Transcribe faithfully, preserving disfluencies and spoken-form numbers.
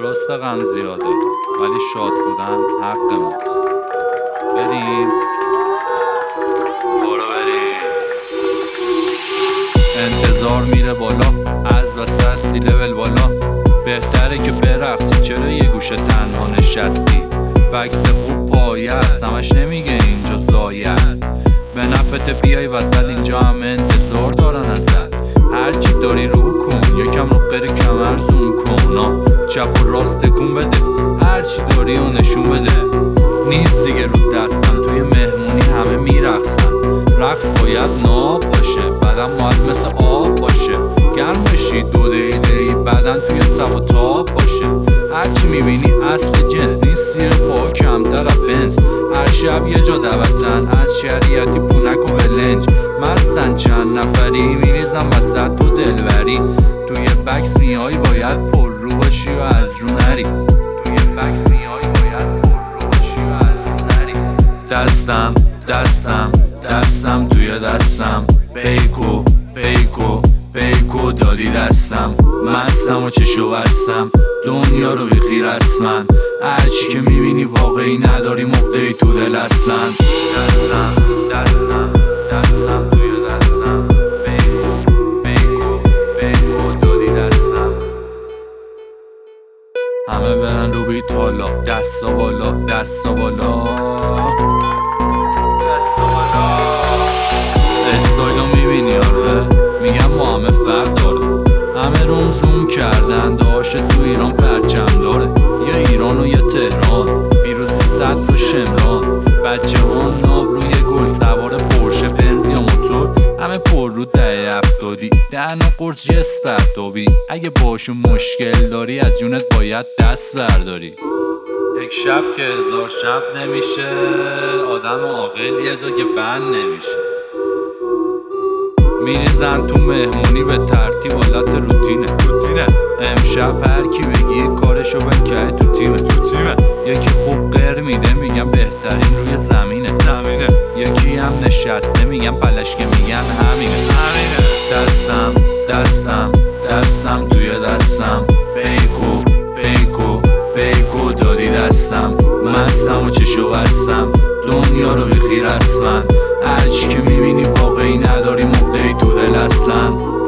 درسته غم زیاده ولی شاد بودن حق ماست. بریم برو بریم. انتظار میره بالا، از وسط هستی لول بالا. بهتره که برقصی، چرا یه گوشه تنها نشستی؟ بکس خوب پایه است، همش نمیگه اینجا زایه است. به نفت بیای وسط، اینجا همه انتظار دارن ازت. هرچی داری رو کن، یکم رو قره کمر زوم کن. چپ و راست کن بده، هرچی داری و نشون بده. نیست دیگه رو دستم، توی مهمونی همه میرقصن. رقص باید ناب باشه، بدن باید مثل آب باشه. گرم بشی دو دقیقه‌ای، بدن توی تب و تاب باشه. هرچی میبینی اصل جنس نیست، سیر پا کمتر از بنز. هر شب یه جا دوتن، از شریعتی پونک و ولنج. مستن چند نفری، میریزم وسط تو دلوری. توی بکس میای باید پر رو باشی و از رو نری. توی بکس میای باید پر رو باشی و از رو نری. دستم دستم دستم توی دستم، بیکو بیکو بیکو دادی دستم. مستم و چشو بستم، دنیا رو بیخی رسمن. هرچی که میبینی واقعی نداری، مقدهی تو دل اصلا. دستم دستم دستم توی دستم، بیکو بیکو بیکو دادی دستم. همه برن رو بیت حالا، دستا بالا دستا بالا دستا بالا. استایلو میبینی آره، میگم با همه فرق داره. همه روم زوم کردن، داشت تو ایران پرچم داره. یه ایران و یه تهران، پیروزی صدر و شمران. بچه ها ناب روی گل، سوار پورشه بنز یا موتور. همه پر رو ده افتادی، دهن و قرص جس پرتابی. اگه باشون مشکل داری، از جونت باید دست برداری. یک شب که هزار شب نمیشه، آدم عاقل یه جا که بند نمیشه. میریزن تو مهمونی به ترتیب، حالت روتینه روتینه. امشب هر کی بگی کارشو بکه تو تیمه تو تیمه. یکی خوب قر میده، میگم بهترین روی زمینه زمینه. یکی هم نشسته، میگم پلش که میگن همینه همینه. دستم دستم دستم توی دستم، بیکو بیکو بیکو دادی دستم. مستم و چشو بستم، دنیا رو بیخی رسمن. هرچی که میبینی واقعی نداری، مقدهی تو دل اصلا.